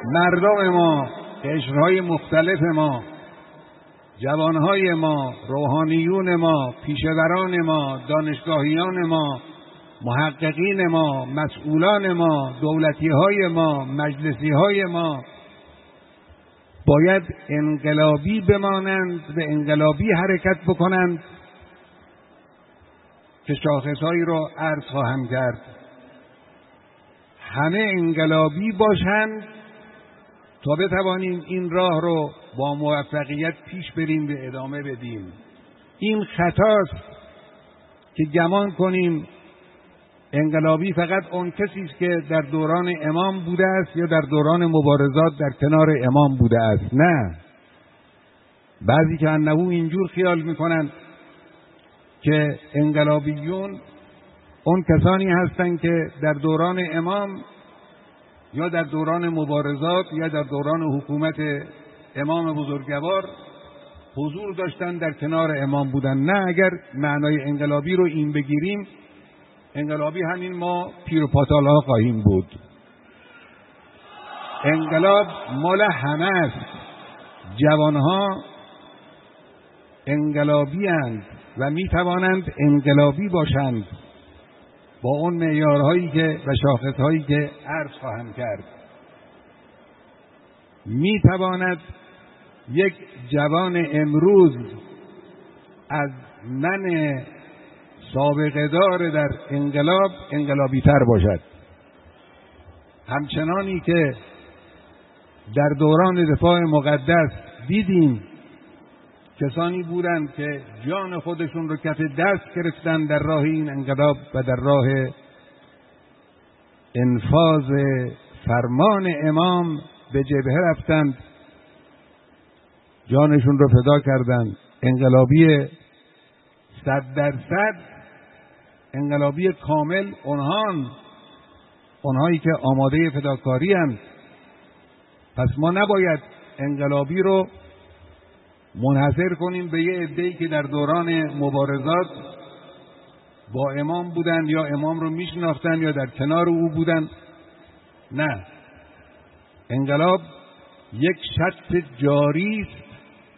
مردم ما، قشرهای مختلف ما، جوانهای ما، روحانیون ما، پیشوران ما، دانشگاهیان ما، محققین ما، مسئولان ما، دولتیهای ما، مجلسیهای ما باید انقلابی بمانند و انقلابی حرکت بکنند که شاخصهایی رو عرض خواهم کرد. همه انقلابی باشند تا بتوانیم این راه رو با موفقیت پیش بریم و ادامه بدیم. این خطاست که گمان کنیم انقلابی فقط اون کسی است که در دوران امام بوده است یا در دوران مبارزات در کنار امام بوده است. نه، بعضی که انهو اینجور خیال میکنند که انقلابیون اون کسانی هستند که در دوران امام یا در دوران مبارزات یا در دوران حکومت امام بزرگوار حضور داشتن، در کنار امام بودن. نه، اگر معنای انقلابی رو این بگیریم، انقلابی همین ما پیر و پاتال ها خواهیم بود. انقلاب مال همه است. جوانها انقلابی اند و می توانند انقلابی باشند با اون معیارهایی که و شاخصهایی که عرض خواهم کرد. می تواند یک جوان امروز از من سابقه دار در انقلاب انقلابی تر باشد، همچنانی که در دوران دفاع مقدس دیدیم کسانی بودند که جان خودشون رو کف دست گرفتن در راه این انقلاب و در راه انفاذ فرمان امام به جبهه رفتند، جانشون رو فدا کردند. انقلابی 100%، انقلابی کامل اونهایی که آماده فداکاری هستند. پس ما نباید انقلابی رو منحصر کنیم به یه عده‌ای که در دوران مبارزات با امام بودن یا امام رو میشناختن یا در کنار او بودن. نه، انقلاب یک شط جاری است.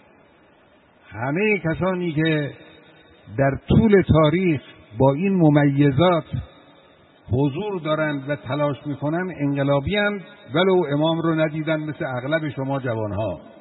همه کسانی که در طول تاریخ با این ممیزات حضور دارند و تلاش میکنن انقلابی اند، ولو امام رو ندیدن مثل اغلب شما جوانها.